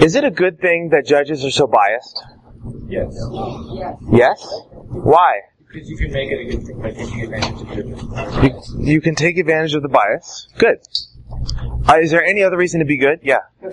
Is it a good thing that judges are so biased? Yes. Yes? Why? Because you can make it a good thing by taking advantage of it. You can take advantage of the bias. Good. Is there any other reason to be good? Yeah.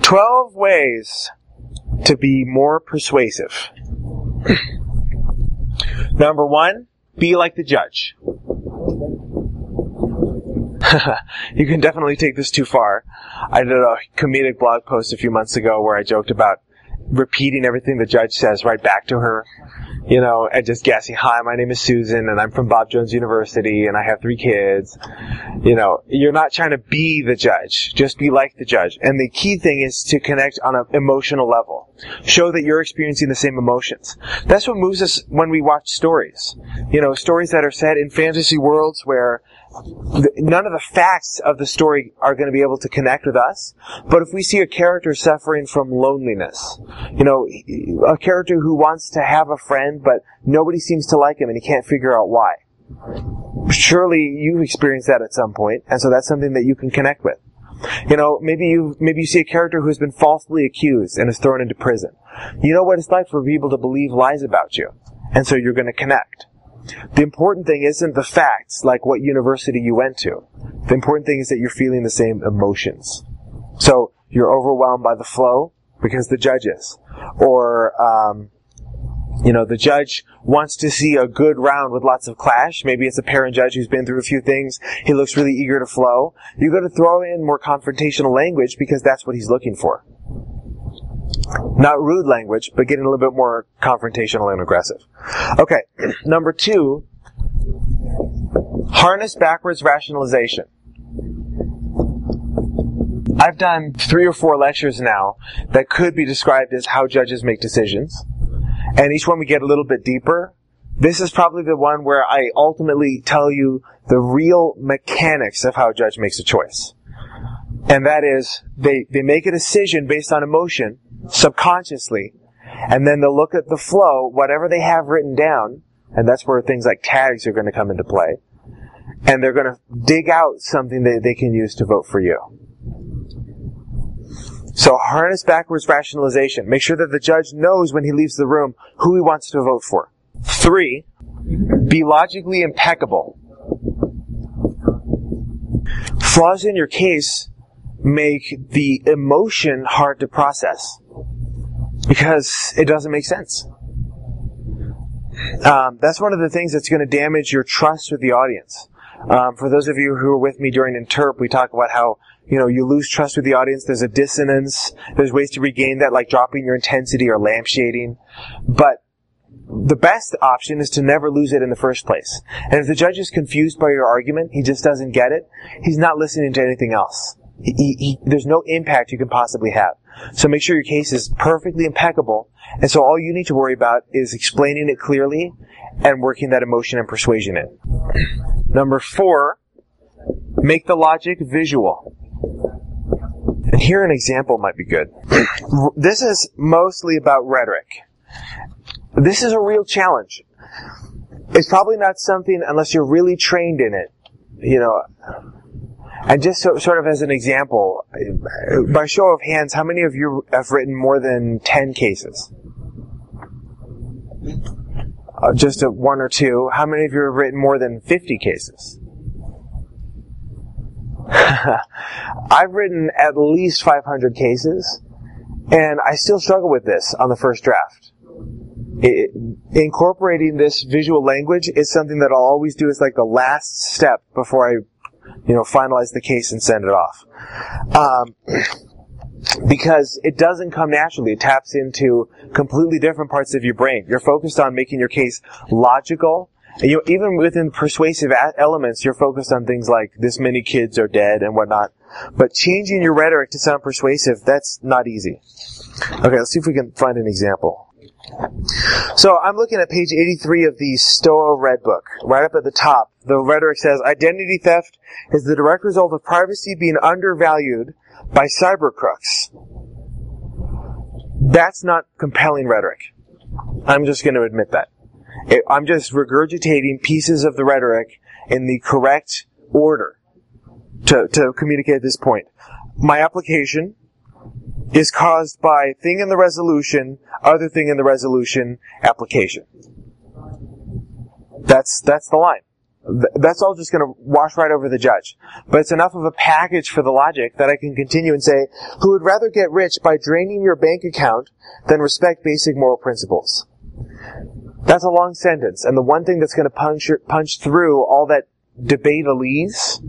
12 ways to be more persuasive. Number 1, be like the judge. You can definitely take this too far. I did a comedic blog post a few months ago where I joked about repeating everything the judge says right back to her. And just guessing, hi, my name is Susan, and I'm from Bob Jones University, and I have 3 kids. You're not trying to be the judge. Just be like the judge. And the key thing is to connect on an emotional level. Show that you're experiencing the same emotions. That's what moves us when we watch stories. Stories that are set in fantasy worlds where none of the facts of the story are going to be able to connect with us. But if we see a character suffering from loneliness, a character who wants to have a friend, but nobody seems to like him and he can't figure out why. Surely you've experienced that at some point, and so that's something that you can connect with. Maybe you see a character who's been falsely accused and is thrown into prison. You know what it's like for people to believe lies about you, and so you're going to connect. The important thing isn't the facts, like what university you went to. The important thing is that you're feeling the same emotions. So you're overwhelmed by the flow because the judge is. Or, the judge wants to see a good round with lots of clash. Maybe it's a parent judge who's been through a few things. He looks really eager to flow. You're going to throw in more confrontational language because that's what he's looking for. Not rude language, but getting a little bit more confrontational and aggressive. Okay, number 2, harness backwards rationalization. I've done 3 or 4 lectures now that could be described as how judges make decisions. And each one we get a little bit deeper. This is probably the one where I ultimately tell you the real mechanics of how a judge makes a choice. And that is, they make a decision based on emotion, subconsciously, and then they'll look at the flow, whatever they have written down, and that's where things like tags are going to come into play, and they're going to dig out something that they can use to vote for you. So harness backwards rationalization. Make sure that the judge knows when he leaves the room who he wants to vote for. 3, be logically impeccable. Flaws in your case make the emotion hard to process because it doesn't make sense. That's one of the things that's going to damage your trust with the audience. For those of you who were with me during Interp, we talk about how, you lose trust with the audience. There's a dissonance. There's ways to regain that, like dropping your intensity or lampshading. But the best option is to never lose it in the first place. And if the judge is confused by your argument, he just doesn't get it, he's not listening to anything else. There's no impact you can possibly have. So make sure your case is perfectly impeccable. And so all you need to worry about is explaining it clearly and working that emotion and persuasion in. Number 4, make the logic visual. And here an example might be good. This is mostly about rhetoric. This is a real challenge. It's probably not something, unless you're really trained in it, And just sort of as an example, by show of hands, how many of you have written more than 10 cases? Just 1 or 2. How many of you have written more than 50 cases? I've written at least 500 cases, and I still struggle with this on the first draft. Incorporating this visual language is something that I'll always do as like the last step before I finalize the case and send it off. Because it doesn't come naturally. It taps into completely different parts of your brain. You're focused on making your case logical. And even within persuasive elements, you're focused on things like this many kids are dead and whatnot. But changing your rhetoric to sound persuasive, that's not easy. Okay, let's see if we can find an example. So I'm looking at page 83 of the Stoa Red Book. Right up at the top, the rhetoric says, identity theft is the direct result of privacy being undervalued by cyber crooks. That's not compelling rhetoric. I'm just going to admit that. I'm just regurgitating pieces of the rhetoric in the correct order to communicate this point. My application is caused by thing in the resolution, other thing in the resolution, application. That's the line. That's all just going to wash right over the judge. But it's enough of a package for the logic that I can continue and say, who would rather get rich by draining your bank account than respect basic moral principles? That's a long sentence, and the one thing that's going to punch through all that debateisms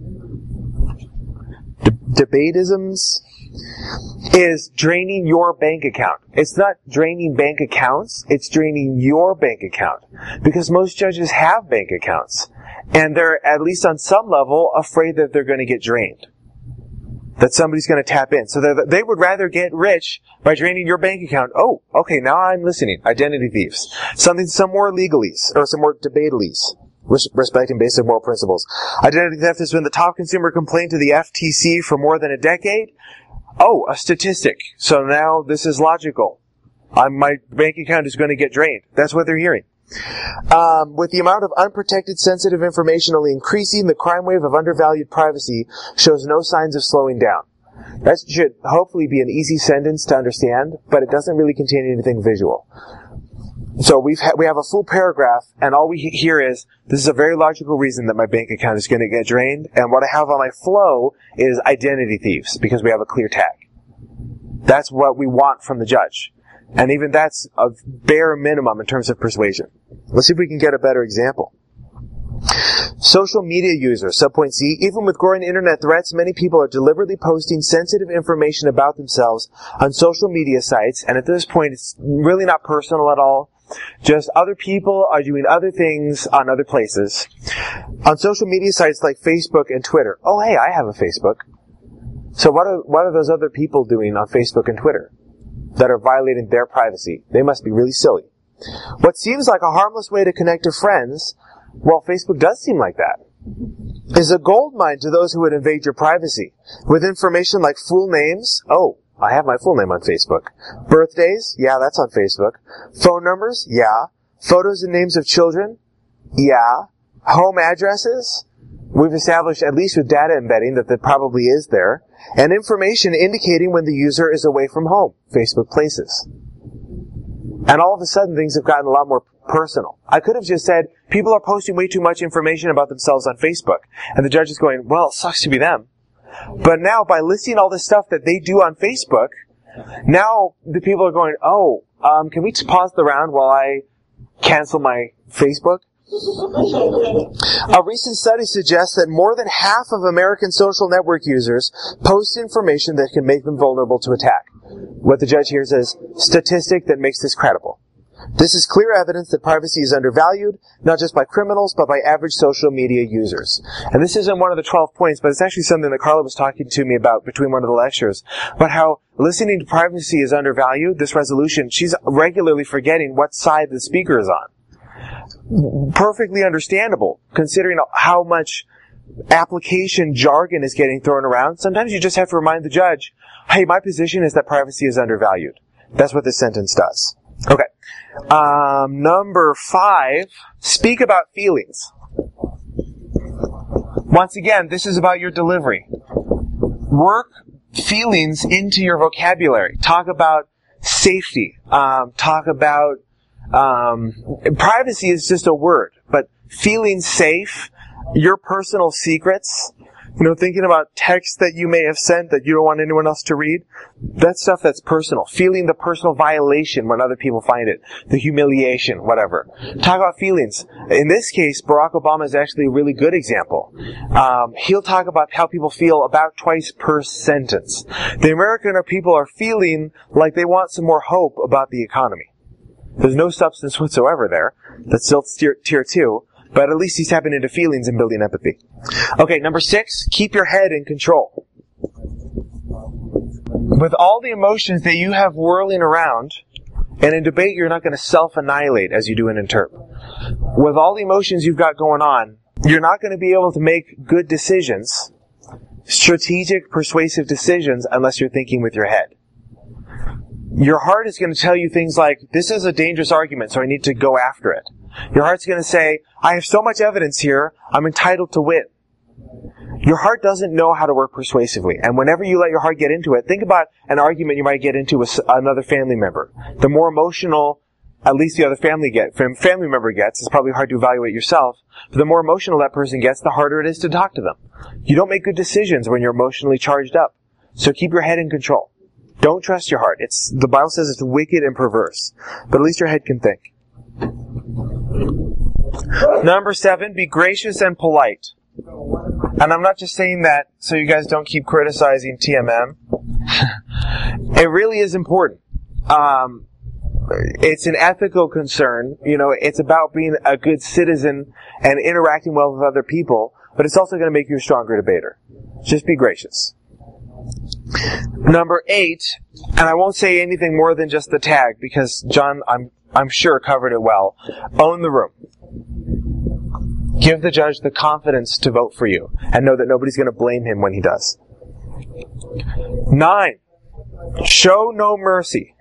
is draining your bank account. It's not draining bank accounts, it's draining your bank account. Because most judges have bank accounts, and they're, at least on some level, afraid that they're going to get drained. That somebody's going to tap in. So they would rather get rich by draining your bank account. Oh, okay, now I'm listening. Identity thieves. Some more legalese, or some more debatalese. Respecting basic moral principles. Identity theft has been the top consumer complaint to the FTC for more than a decade. Oh, a statistic. So now this is logical. My bank account is going to get drained. That's what they're hearing. With the amount of unprotected sensitive information only increasing, the crime wave of undervalued privacy shows no signs of slowing down. That should hopefully be an easy sentence to understand, but it doesn't really contain anything visual. So we have a full paragraph, and all we hear is, this is a very logical reason that my bank account is going to get drained, and what I have on my flow is identity thieves, because we have a clear tag. That's what we want from the judge. And even that's a bare minimum in terms of persuasion. Let's see if we can get a better example. Social media users, subpoint C, even with growing internet threats, many people are deliberately posting sensitive information about themselves on social media sites, and at this point it's really not personal at all. Just other people are doing other things on other places. On social media sites like Facebook and Twitter. Oh, hey, I have a Facebook. So what are those other people doing on Facebook and Twitter that are violating their privacy? They must be really silly. What seems like a harmless way to connect to friends, well, Facebook does seem like that, is a goldmine to those who would invade your privacy. With information like full names, oh, I have my full name on Facebook. Birthdays, yeah, that's on Facebook. Phone numbers, yeah. Photos and names of children, yeah. Home addresses, we've established, at least with data embedding, that probably is there. And information indicating when the user is away from home, Facebook Places. And all of a sudden, things have gotten a lot more personal. I could have just said, people are posting way too much information about themselves on Facebook. And the judge is going, well, it sucks to be them. But now, by listing all the stuff that they do on Facebook, now the people are going, oh, can we just pause the round while I cancel my Facebook? A recent study suggests that more than half of American social network users post information that can make them vulnerable to attack. What the judge hears is statistic that makes this credible. This is clear evidence that privacy is undervalued, not just by criminals, but by average social media users. And this isn't one of the 12 points, but it's actually something that Carla was talking to me about between one of the lectures, about how listening to privacy is undervalued, this resolution. She's regularly forgetting what side the speaker is on. Perfectly understandable, considering how much application jargon is getting thrown around. Sometimes you just have to remind the judge, hey, my position is that privacy is undervalued. That's what this sentence does. Okay. Number 5, speak about feelings. Once again, this is about your delivery. Work feelings into your vocabulary. Talk about safety. Talk about privacy is just a word, but feeling safe, your personal secrets, thinking about texts that you may have sent that you don't want anyone else to read. That's stuff that's personal. Feeling the personal violation when other people find it. The humiliation, whatever. Talk about feelings. In this case, Barack Obama is actually a really good example. He'll talk about how people feel about twice per sentence. The American people are feeling like they want some more hope about the economy. There's no substance whatsoever there. That's still tier 2. But at least he's tapping into feelings and building empathy. Okay, number 6, keep your head in control. With all the emotions that you have whirling around, and in debate you're not going to self-annihilate as you do in interp. With all the emotions you've got going on, you're not going to be able to make good decisions, strategic, persuasive decisions, unless you're thinking with your head. Your heart is going to tell you things like, this is a dangerous argument, so I need to go after it. Your heart's going to say, I have so much evidence here, I'm entitled to win. Your heart doesn't know how to work persuasively. And whenever you let your heart get into it, think about an argument you might get into with another family member. The more emotional at least the other family member gets. It's probably hard to evaluate yourself. But the more emotional that person gets, the harder it is to talk to them. You don't make good decisions when you're emotionally charged up. So keep your head in control. Don't trust your heart. The Bible says it's wicked and perverse. But at least your head can think. Number 7, be gracious and polite. And I'm not just saying that so you guys don't keep criticizing TMM. It really is important. It's an ethical concern. It's about being a good citizen and interacting well with other people, but it's also going to make you a stronger debater. Just be gracious. Number 8, and I won't say anything more than just the tag because John, I'm sure, covered it well. Own the room. Give the judge the confidence to vote for you and know that nobody's going to blame him when he does. 9, show no mercy.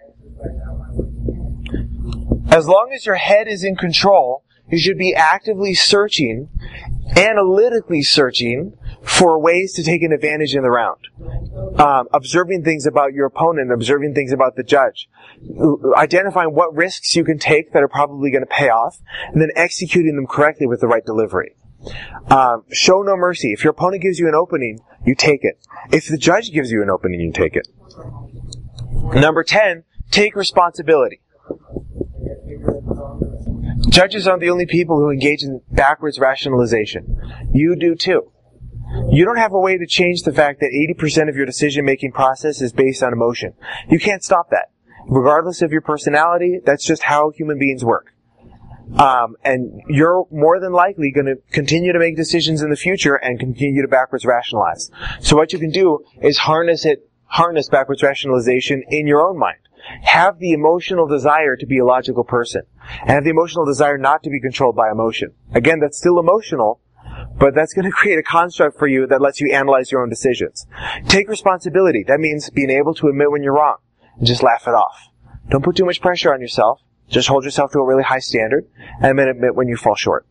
As long as your head is in control, you should be actively searching, analytically searching for ways to take an advantage in the round. Observing things about your opponent, observing things about the judge, identifying what risks you can take that are probably going to pay off, and then executing them correctly with the right delivery. Show no mercy. If your opponent gives you an opening, you take it. If the judge gives you an opening, you take it. Number 10, take responsibility. Judges aren't the only people who engage in backwards rationalization. You do too. You don't have a way to change the fact that 80% of your decision-making process is based on emotion. You can't stop that. Regardless of your personality, that's just how human beings work. And you're more than likely going to continue to make decisions in the future and continue to backwards rationalize. So what you can do is harness backwards rationalization in your own mind. Have the emotional desire to be a logical person. And have the emotional desire not to be controlled by emotion. Again, that's still emotional, but that's going to create a construct for you that lets you analyze your own decisions. Take responsibility. That means being able to admit when you're wrong and just laugh it off. Don't put too much pressure on yourself. Just hold yourself to a really high standard and then admit when you fall short.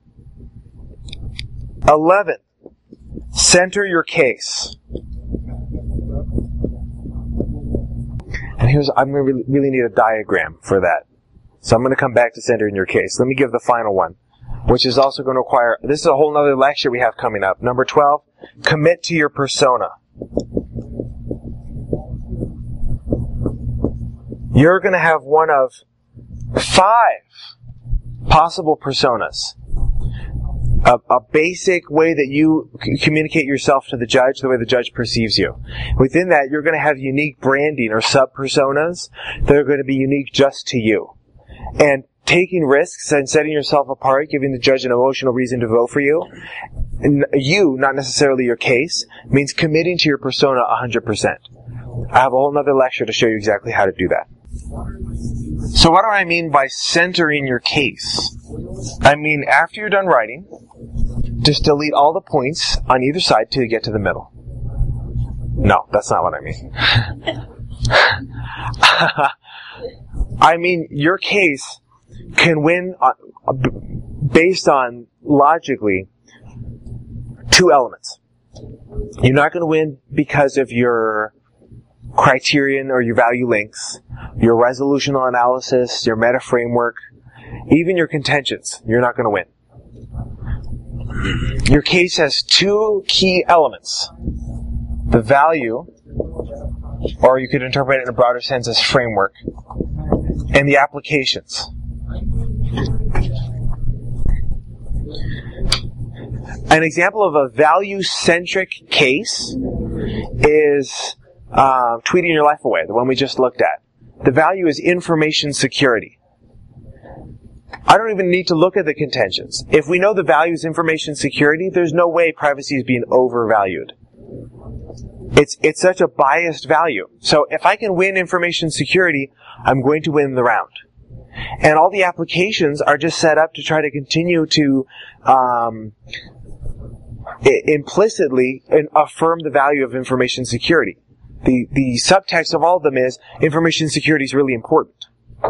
11. Center your case. And I'm going to really need a diagram for that. So I'm going to come back to centering your case. Let me give the final one, which is also going to require, this is a whole other lecture we have coming up. Number 12, commit to your persona. You're going to have one of 5 possible personas. A basic way that you communicate yourself to the judge, the way the judge perceives you. Within that, you're going to have unique branding or sub-personas that are going to be unique just to you. And taking risks and setting yourself apart, giving the judge an emotional reason to vote for you, not necessarily your case, means committing to your persona 100%. I have a whole other lecture to show you exactly how to do that. So what do I mean by centering your case? I mean, after you're done writing, just delete all the points on either side till you get to the middle. No, that's not what I mean. I mean, your case can win based on, logically, 2 elements. You're not going to win because of your criterion or your value links, your resolutional analysis, your meta framework, even your contentions. You're not going to win. Your case has 2 key elements. The value, or you could interpret it in a broader sense as framework, and the applications. An example of a value-centric case is tweeting your life away, the one we just looked at. The value is information security. I don't even need to look at the contentions. If we know the value is information security, there's no way privacy is being overvalued. It's such a biased value. So if I can win information security, I'm going to win the round. And all the applications are just set up to try to continue to implicitly affirm the value of information security. The subtext of all of them is information security is really important.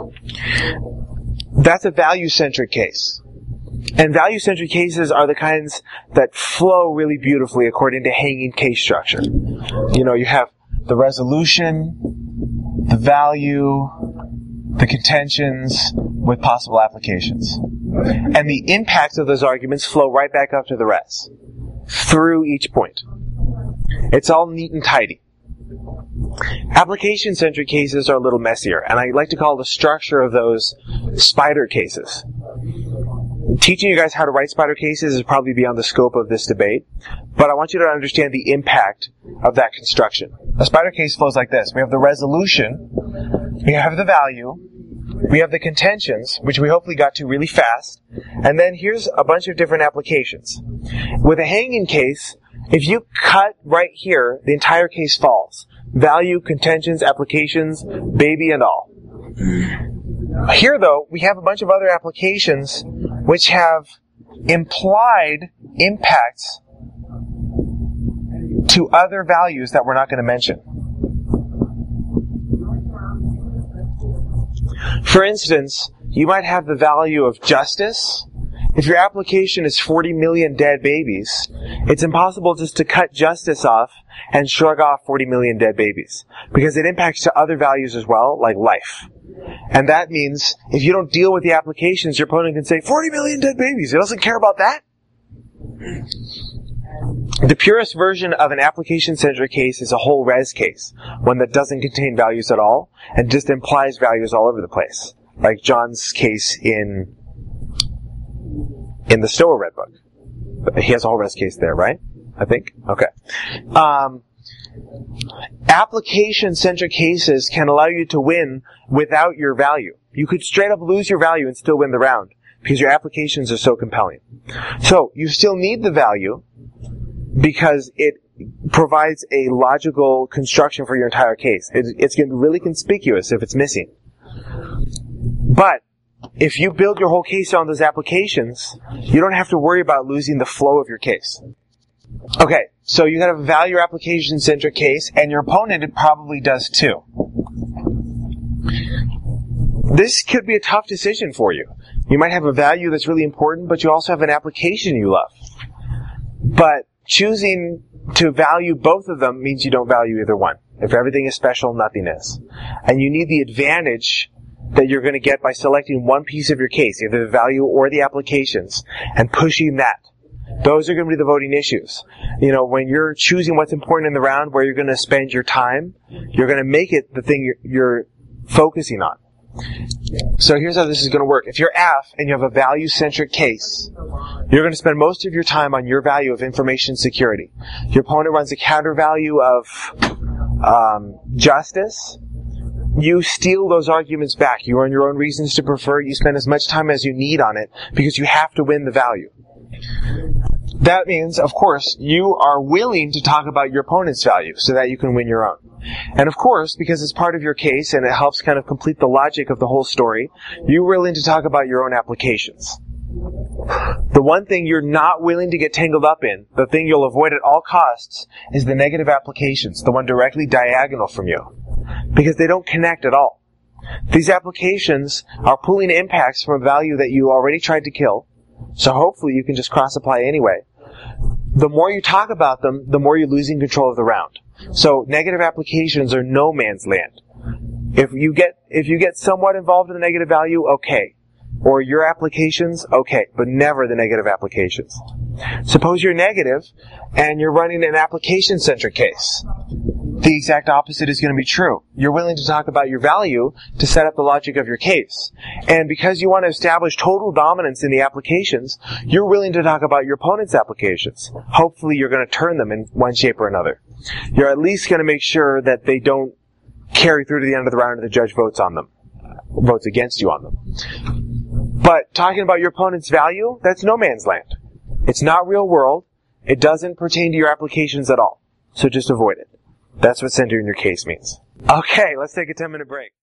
That's a value-centric case. And value-centric cases are the kinds that flow really beautifully according to hanging case structure. You have the resolution, the value, the contentions, with possible applications. And the impacts of those arguments flow right back up to the rest, through each point. It's all neat and tidy. Application-centric cases are a little messier, and I like to call the structure of those spider cases. Teaching you guys how to write spider cases is probably beyond the scope of this debate, but I want you to understand the impact of that construction. A spider case flows like this. We have the resolution, we have the value, we have the contentions, which we hopefully got to really fast, and then here's a bunch of different applications. With a hanging case, if you cut right here, the entire case falls. Value, contentions, applications, baby and all. Here, though, we have a bunch of other applications which have implied impacts to other values that we're not going to mention. For instance, you might have the value of justice. If your application is 40 million dead babies, it's impossible just to cut justice off and shrug off 40 million dead babies, because it impacts to other values as well, like life. And that means if you don't deal with the applications, your opponent can say 40 million dead babies. He doesn't care about that. The purest version of an application-centric case is a whole res case, one that doesn't contain values at all and just implies values all over the place, like John's case in the Stoa Red Book. He has a whole res case there, right? I think? Okay. Application-centric cases can allow you to win without your value. You could straight up lose your value and still win the round, because your applications are so compelling. So, you still need the value, because it provides a logical construction for your entire case. It's going to be really conspicuous if it's missing. But, if you build your whole case on those applications, you don't have to worry about losing the flow of your case. Okay, so you have a value application-centric case, and your opponent probably does too. This could be a tough decision for you. You might have a value that's really important, but you also have an application you love. But choosing to value both of them means you don't value either one. If everything is special, nothing is. And you need the advantage that you're going to get by selecting one piece of your case, either the value or the applications, and pushing that. Those are going to be the voting issues. You know, when you're choosing what's important in the round, where you're going to spend your time, you're going to make it the thing you're focusing on. So here's how this is going to work. If you're AF and you have a value-centric case, you're going to spend most of your time on your value of information security. Your opponent runs a counter value of justice. You steal those arguments back. You earn your own reasons to prefer. You spend as much time as you need on it because you have to win the value. That means, of course, you are willing to talk about your opponent's value so that you can win your own. And of course, because it's part of your case and it helps kind of complete the logic of the whole story, you're willing to talk about your own applications. The one thing you're not willing to get tangled up in, the thing you'll avoid at all costs, is the negative applications, the one directly diagonal from you. Because they don't connect at all. These applications are pulling impacts from a value that you already tried to kill, so hopefully you can just cross-apply anyway. The more you talk about them, the more you're losing control of the round. So negative applications are no man's land. If you get somewhat involved in the negative value, okay. Or your applications, okay, but never the negative applications. Suppose you're negative and you're running an application-centric case. The exact opposite is going to be true. You're willing to talk about your value to set up the logic of your case. And because you want to establish total dominance in the applications, you're willing to talk about your opponent's applications. Hopefully you're going to turn them in one shape or another. You're at least going to make sure that they don't carry through to the end of the round and the judge votes against you on them. But talking about your opponent's value, that's no man's land. It's not real world. It doesn't pertain to your applications at all. So just avoid it. That's what centering your case means. Okay, let's take a 10-minute break.